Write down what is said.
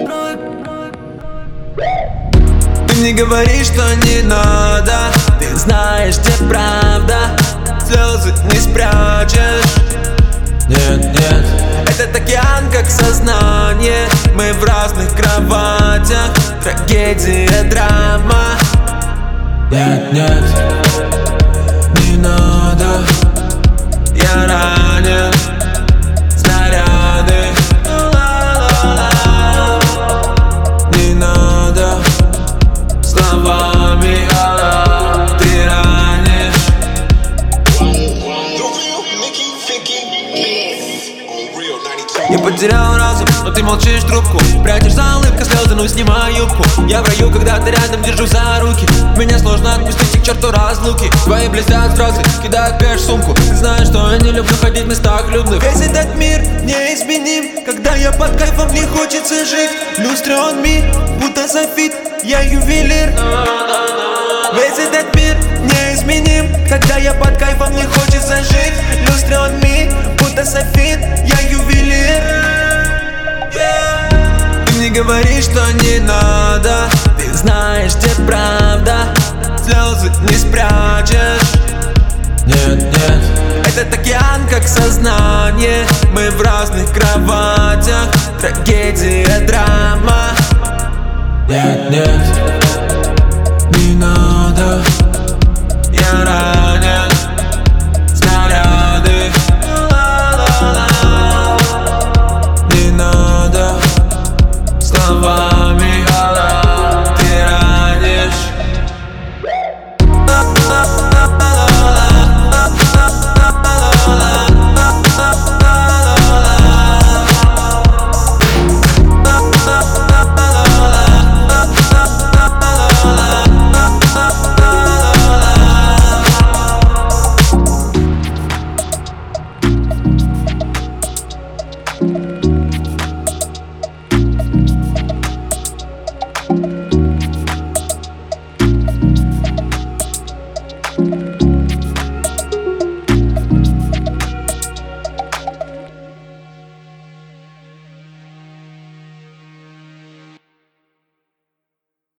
Ты мне говоришь, что не надо. Ты знаешь, где правда. Слезы не спрячешь. Нет, нет. Этот океан как сознание. Мы в разных кроватях. Трагедия, драма. Нет, нет, не надо. Я ранен. Снаряды. Не надо словами. Ты ранишь. Я потерял разум, но ты молчишь трубку. Прячешь за улыбкой слезы, но снимай юбку. Я в раю, когда ты рядом, держу за руки. Меня сложно отпустить и к черту разлуки. Твои блестят фразы, кидают кэш в сумку. Ты знаешь, что я не люблю ходить в местах людных. Весь этот мир неизменим. Когда я под кайфом, не хочется жить. Люстре он ми, будто софит. Я ювелир. Весь этот мир неизменим. Когда я под кайфом, не хочется жить. Люстре он ми, будто софит. Я ювелир. Ты мне говоришь, что не надо. Ты знаешь, где правда. Слезы не спрячешь. Нет, нет. Этот океан как сознание. Мы в разных кроватях. Трагедия, драма. Нет, нет, не надо. Я рад.